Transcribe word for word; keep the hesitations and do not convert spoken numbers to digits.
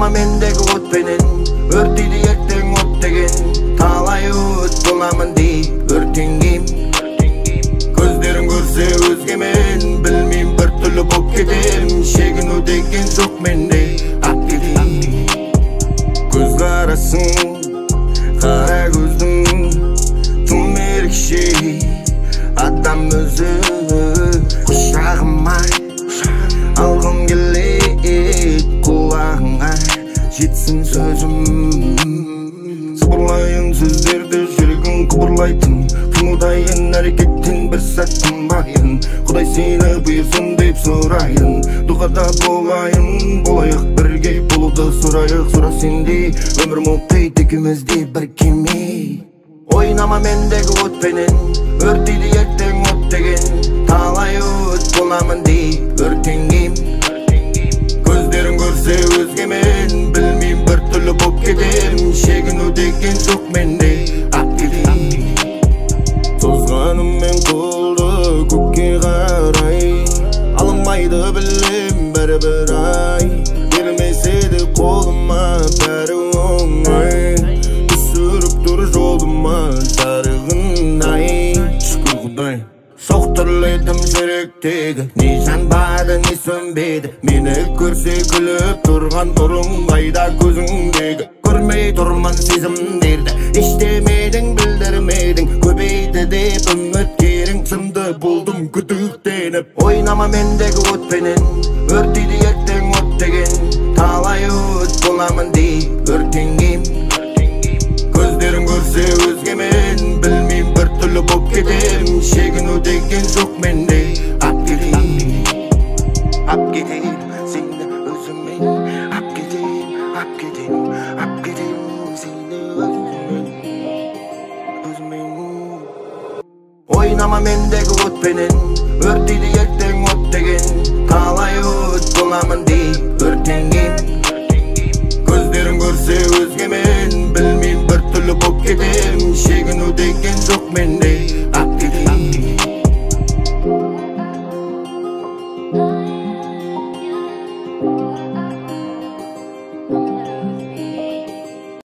Oynama mendeki otpenen örtüydü erteң ot деген талай өт боламын deyip өртенгем көздерің көрсе өзгемен білмейм бір түрлі боп кетем шегіну деген жоқ менде ап кетем көз қарасың қара көздің тым ерекше адам өзі құшағыма алғым келеді құлағыңа жетсін сөзім сыбырлайын сөздерді жүрегің күбірлайтын тынудайын әрекеттен бір сәт тынбайын құдай сені бұйырсын деп сұрайын дұғада болайын болайық бірге болуды сұрайық сұра сендей өмір мұқит екеумізде бір кеме ойнама мендегі отпенен өртейді ертең от деген талай өт боламын deyip өртенгем көздерің көрсе өзгемен білмейм бір түрлі боп кетем шегіну деген жоқ менде ап кетем тозғаныммен қолды көкке қарай алынбайды білем бәрібір ай бермесе де қолыма бәрі оңай түсіріп тұр жолыма жарығын ай шүкір құдай соқтырледім жүректегі не жанбады не сөнбеді мені көрсе күліп тұрған тұрың қайда көзіңдегі көрмей тұрман сезімдерді ештемедің білдірмедің көбейді деп үміткерің сынды болдым күдіктеніп ойнама мендегі отпенен өртейді ертең от деген талай өт боламын deyip өртенгем көздерің көрсе өзгемен білмейм бір түрлі боп кетем шегіну деген жоқ менде ап кетем ап кетем сені өзімен ап кетем ап кетем ап кетем сені өзімен өзімен ойнама мендегі отпенен өртейді ертең от деген талай өт боламын deyip өртенгем көздерің көрсе өзгемен білмейм бір түрлі боп кетем шегіну деген жоқ менде